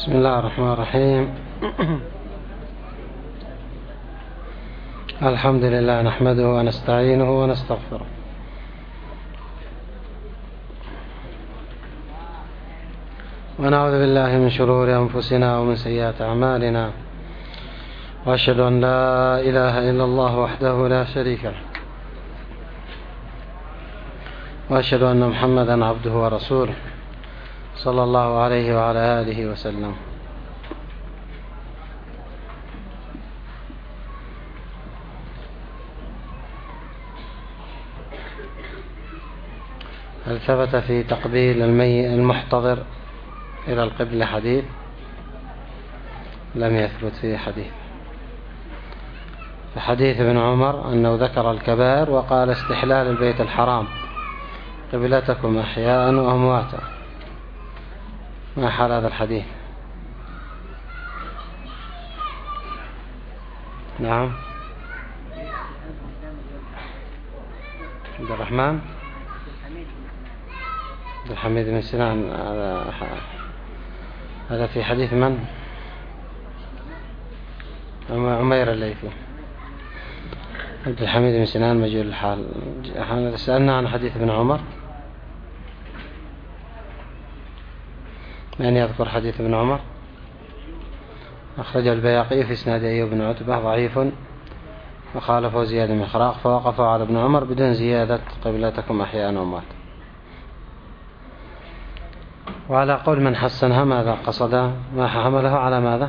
بسم الله الرحمن الرحيم. الحمد لله نحمده ونستعينه ونستغفره ونعوذ بالله من شرور أنفسنا ومن سيئات أعمالنا، وأشهد أن لا إله إلا الله وحده لا شريك له، وأشهد أن محمدا عبده ورسوله صلى الله عليه وعلى آله وسلم. هل ثبت في تقبيل المحتضر إلى القبلة حديث؟ لم يثبت فيه حديث. في حديث ابن عمر أنه ذكر الكبائر وقال استحلال البيت الحرام قبلتكم أحياء وأمواتا. ما حال هذا الحديث؟ نعم. عبد الرحمن عبد الحميد بن سنان، هذا في حديث من؟ عمير الليثي. عبد الحميد بن سنان مجهول الحال. احنا سألنا عن حديث ابن عمر، من يذكر حديث ابن عمر؟ أخرج البياقي في إسناد أيوب بن عتبة ضعيف، وخالفه زياد بن خراق، فوقفوا على ابن عمر بدون زيادة قبلتكم أحياء وأموات. وعلى قول من حسنها ماذا قصد؟ ما حمله على ماذا؟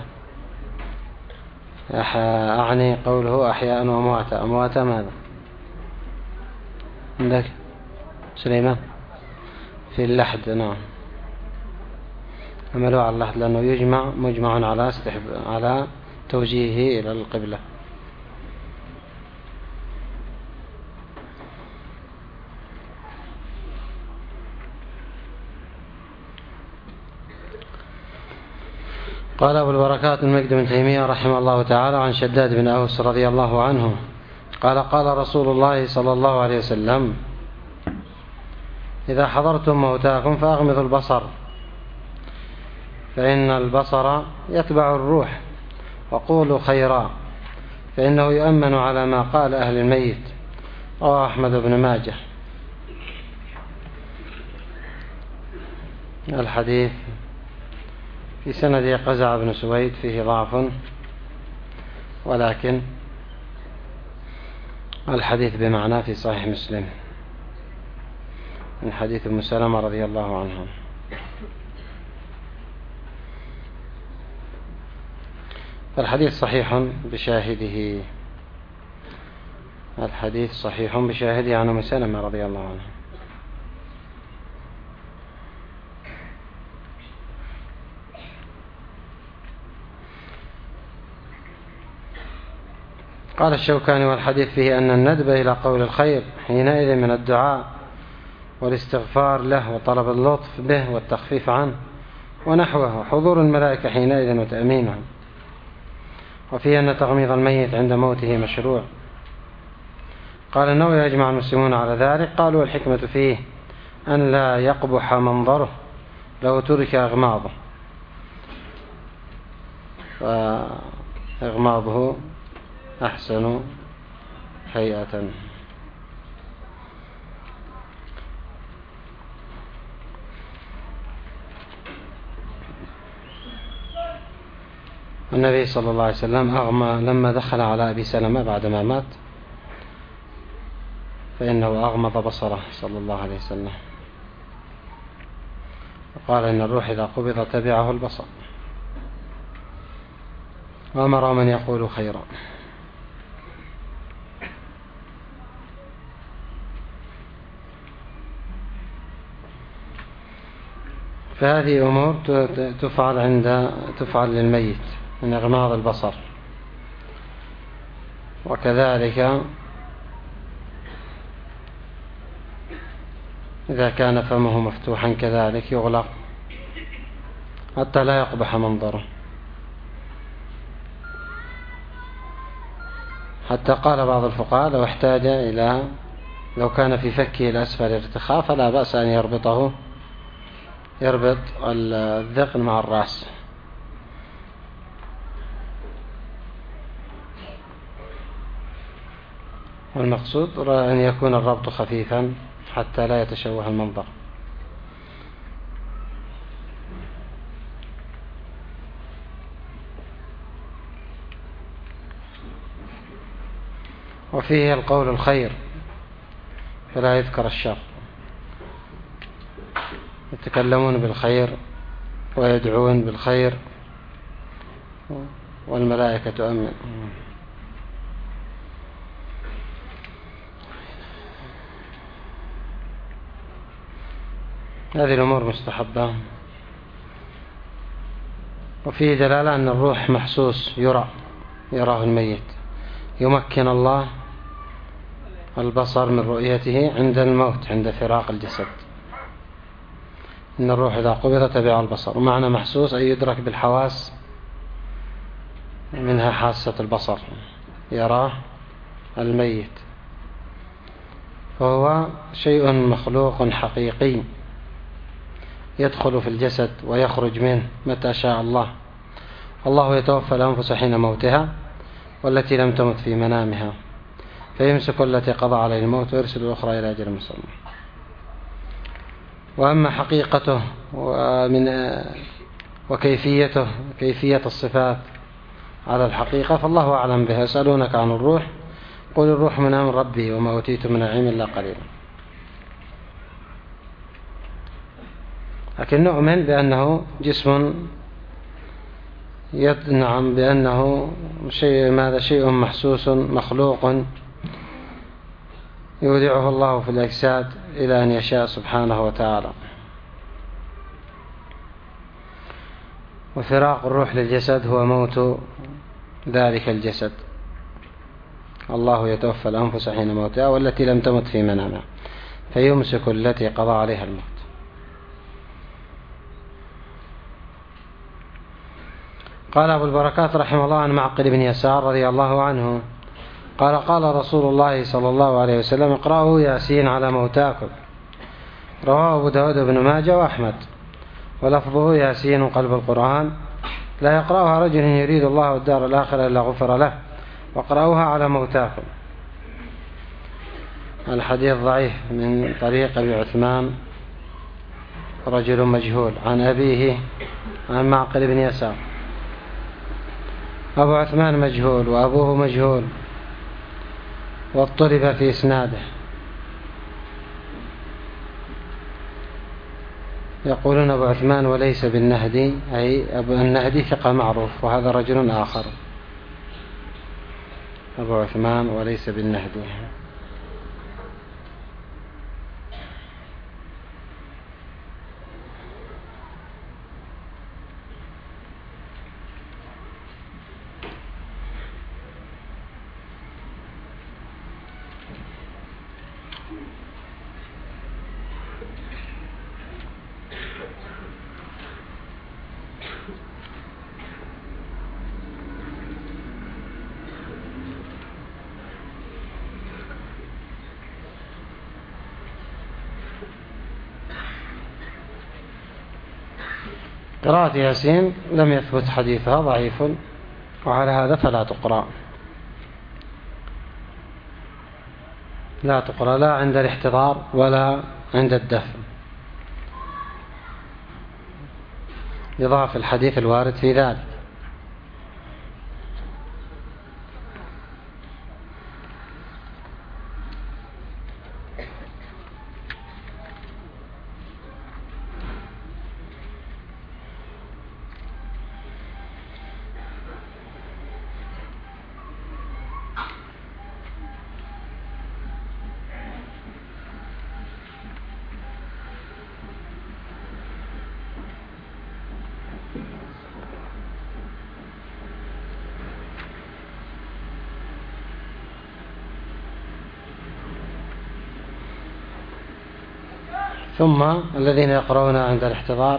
أعني قوله أحياء وأمواتا. أمواتا ماذا عندك سليمان؟ في اللحد. نعم، عملوا على اللحد لأنه مجمع على توجيهه إلى القبلة. قال أبو البركات المجد بن تيمية رحمه الله تعالى عن شداد بن أوس رضي الله عنه قال قال رسول الله صلى الله عليه وسلم: إذا حضرتم موتاكم فأغمضوا البصر، فإن البصر يتبع الروح، وقولوا خيرا، فإنه يؤمن على ما قال أهل الميت. رواه أحمد بن ماجه. الحديث في سند قزع بن سويد فيه ضعف، ولكن الحديث بمعنى في صحيح مسلم من حديث أم سلمة رضي الله عنها. فالحديث صحيح بشاهده. الحديث صحيح بشاهده عن أم سلمة رضي الله عنها. قال الشوكاني: والحديث فيه أن الندب إلى قول الخير حينئذ من الدعاء والاستغفار له وطلب اللطف به والتخفيف عنه ونحوه، وحضور الملائكة حينئذ وتأمينهم. وفيه أن تغميض الميت عند موته مشروع. قال النووي: يجمع المسلمون على ذلك. قالوا: والحكمة فيه أن لا يقبح منظره لو ترك إغماضه، وإغماضه أحسن هيئة. النبي صلى الله عليه وسلم أغمى لما دخل على أبي سلمة بعدما مات، فإنه أغمض بصره صلى الله عليه وسلم، وقال: إن الروح إذا قبض تبعه البصر، وأمر من يقول خيرا. فهذه أمور تفعل للميت من إغماض البصر. وكذلك إذا كان فمه مفتوحا كذلك يغلق حتى لا يقبح منظره. حتى قال بعض الفقهاء لو كان في فكه الأسفل ارتخاء فلا بأس أن يربط الذقن مع الرأس والمقصود أن يكون الربط خفيفا حتى لا يتشوه المنظر. وفيه القول الخير فلا يذكر الشر، يتكلمون بالخير ويدعون بالخير والملائكة تؤمن. هذه الأمور مستحبة. وفيه دلالة أن الروح محسوس يراه الميت، يمكن الله البصر من رؤيته عند الموت، عند فراق الجسد. إن الروح إذا قبض تبع البصر، ومعنى محسوس أي يدرك بالحواس، منها حاسة البصر، يراه الميت، فهو شيء مخلوق حقيقي يدخل في الجسد ويخرج منه متى شاء الله. الله يتوفى الأنفس حين موتها والتي لم تمت في منامها، فيمسك التي قضى عليه الموت ويرسل الأخرى إلى أجل مسمى. وأما حقيقته وكيفيته، كيفية الصفات على الحقيقة فالله أعلم بها. يسألونك عن الروح قل الروح من أمر ربي وما أوتيت من العلم إلا قليلا. لكن نؤمن بأنه جسم نعم، بأنه شيء محسوس مخلوق يودعه الله في الأجساد إلى أن يشاء سبحانه وتعالى. وفراق الروح للجسد هو موت ذلك الجسد. الله يتوفى الأنفس حين موتها والتي لم تمت في منامها فيمسك التي قضى عليها الموت. قال أبو البركات رحمه الله عن معقل بن يسار رضي الله عنه قال قال رسول الله صلى الله عليه وسلم اقرأوا ياسين على موتاكم. رواه أبو داود بن ماجه وأحمد، ولفظه ياسين قلب القرآن، لا يقرأها رجل يريد الله الدار الآخرة إلا غفر له، واقرأوها على موتاكم. الحديث ضعيف من طريق أبي عثمان رجل مجهول عن أبيه عن معقل بن يسار. أبو عثمان مجهول وأبوه مجهول واضطرب في إسناده. يقولون أبو عثمان وليس بالنهدي، أي أبو النهدي ثقة معروف، وهذا رجل آخر أبو عثمان وليس بالنهدي. قراءة ياسين لم يثبت حديثها، ضعيف، وعلى هذا فلا تقرأ، لا تقرأ لا عند الاحتضار ولا عند الدفن، يضاف الحديث الوارد في ذلك. ثم الذين يقرؤون عند الاحتضار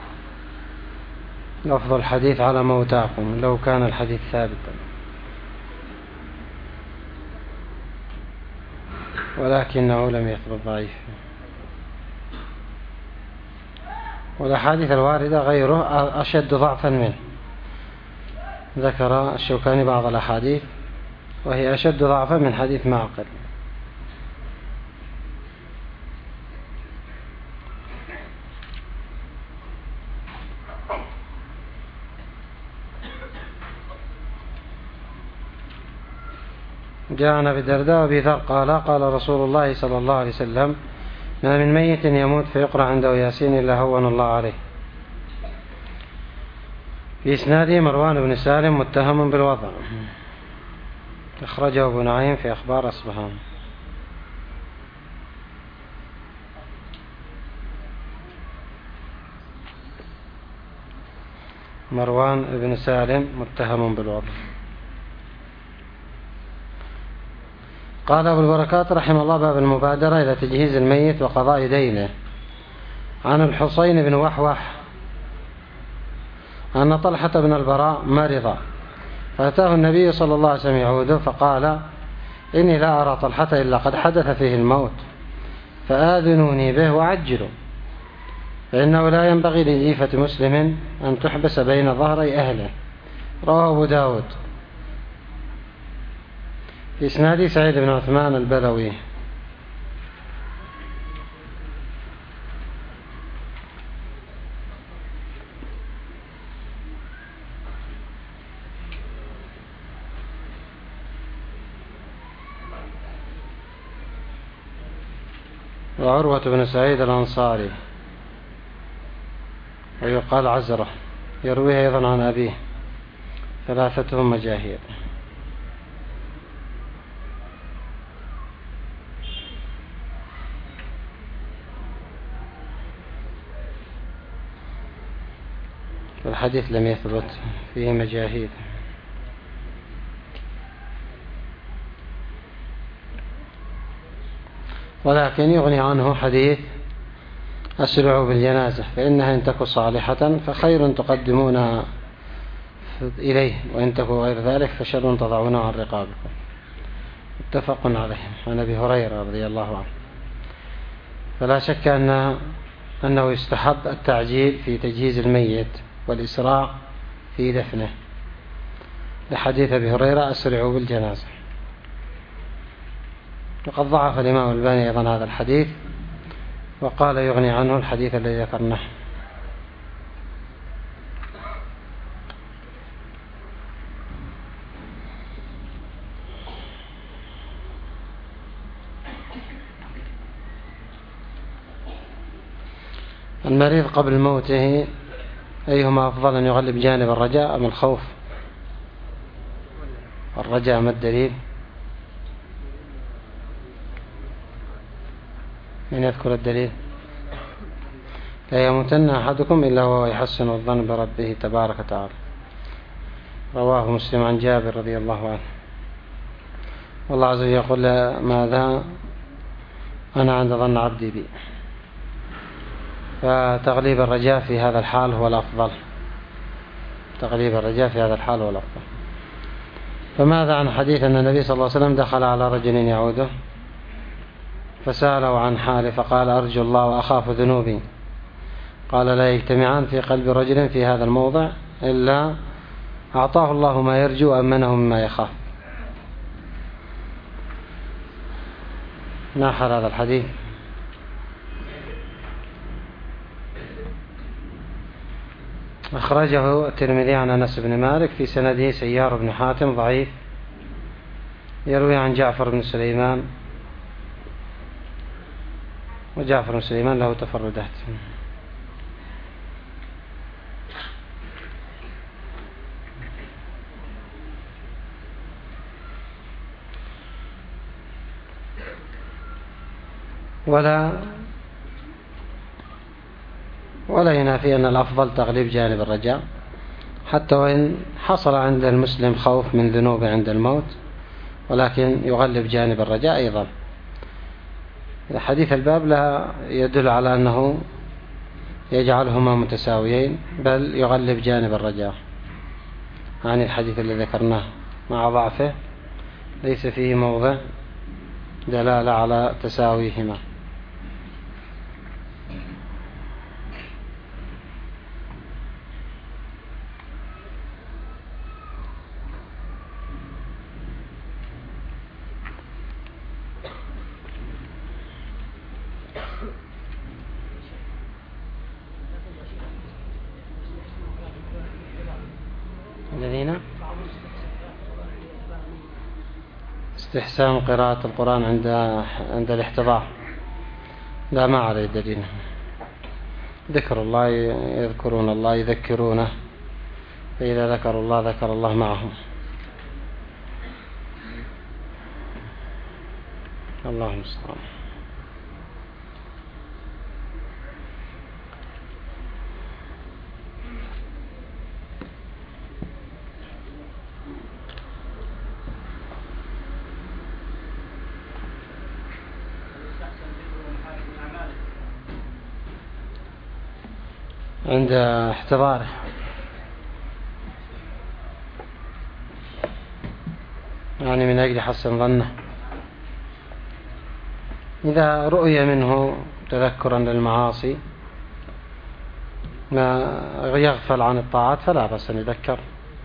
لفظ الحديث على موتاكم لو كان الحديث ثابتا، ولكنه لم يثبت ضعيف. والأحاديث الواردة غيره أشد ضعفا منه. ذكر الشوكاني بعض الأحاديث وهي أشد ضعفا من حديث معقل. جاء عن أبي الدرداء وأبي ذر قال رسول الله صلى الله عليه وسلم: ما من ميت يموت فيقرأ عنده ياسين إلا هون الله عليه. في إسناده مروان بن سالم متهم بالوضع، أخرجه ابو نعيم في أخبار أصبهان. مروان بن سالم متهم بالوضع. قال أبو البركات رحمه الله: باب المبادرة إلى تجهيز الميت وقضاء دينه. عن الحصين بن وحوح أن طلحة بن البراء مرض، فأتاه النبي صلى الله عليه وسلم يعوده، فقال: إني لا أرى طلحة إلا قد حدث فيه الموت، فآذنوني به وعجلوا، فإنه لا ينبغي لجيفة مسلم أن تحبس بين ظهري أهله. رواه أبو داود. في إسناد سعيد بن عثمان البلوي. وعروة بن سعيد الأنصاري ويقال عزرة، يرويه أيضا عن أبيه، ثلاثتهم مجاهيل. الحديث لم يثبت، فيه مجاهيل. ولكن يغني عنه حديث: أسرعوا بالجنازة فإنها إن تك صالحة فخير تقدمونها إليه، وإن تك غير ذلك فشر تضعونه عن رقابكم. متفق عليه. عن أبي هريرة رضي الله عنه. فلا شك أنه يستحب التعجيل في تجهيز الميت والإسراع في دفنه، لحديث أبي هريرة: أسرعوا بالجنازة. وقد ضعف الإمام الألباني أيضا هذا الحديث، وقال يغني عنه الحديث الذي ذكرناه. المريض قبل موته أيهما أفضل، أن يغلب جانب الرجاء أم الخوف؟ الرجاء ما الدليل؟ من يذكر الدليل؟ لا يموتن أحدكم إلا وهو يحسن الظن بربه تبارك وتعالى. رواه مسلم عن جابر رضي الله عنه. والله عز وجل يقول: ماذا أنا عند ظن عبدي بي. فتغليب الرجاء في هذا الحال هو الأفضل. تغليب الرجاء في هذا الحال هو الأفضل. فماذا عن حديث أن النبي صلى الله عليه وسلم دخل على رجل يعوده فسأله عن حاله، فقال: أرجو الله وأخاف ذنوبي. قال: لا يجتمعان في قلب رجل في هذا الموضع إلا أعطاه الله ما يرجو وأمنه مما يخاف. ناحر هذا الحديث. أخرجه الترمذي عن أنس بن مالك، في سنده سيار بن حاتم ضعيف، يروي عن جعفر بن سليمان، وجعفر بن سليمان له تفردات. ولا ينافي أن الأفضل تغليب جانب الرجاء، حتى وإن حصل عند المسلم خوف من ذنوبه عند الموت، ولكن يغلب جانب الرجاء أيضا. حديث الباب لا يدل على أنه يجعلهما متساويين، بل يغلب جانب الرجاء عن الحديث الذي ذكرناه، مع ضعفه ليس فيه موضع دلالة على تساويهما. الذين استحسان قراءة القرآن عند الاحتضار، لا ما عليه دليل. ذكر الله، يذكرون الله، يذكرونه، فإذا ذكروا الله ذكر الله معهم. الله المستعان. عند احتضاره يعني من أجل حسن ظنه. إذا رؤي منه تذكرا للمعاصي ما يغفل عن الطاعات فلا بأس أن يذكر.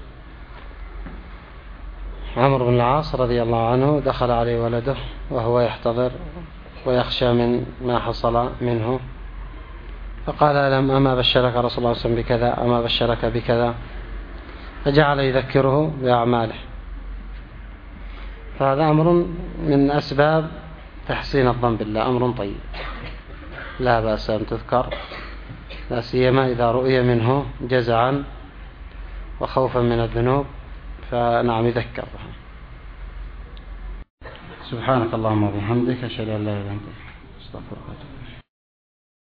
عمرو بن العاص رضي الله عنه دخل عليه ولده وهو يحتضر ويخشى من ما حصل منه، فقال ألم أما بشرك رسول الله صلى الله عليه وسلم بكذا، أما بشرك بكذا، فجعل يذكره بأعماله. فهذا أمر من أسباب تحسين الظن بالله، أمر طيب لا بأس أن تذكر، لا سيما إذا رؤي منه جزعا وخوفا من الذنوب، فنعم يذكر. سبحانك اللهم وبحمدك، أشهد أن لا إله إلا أنت، أستغفرك.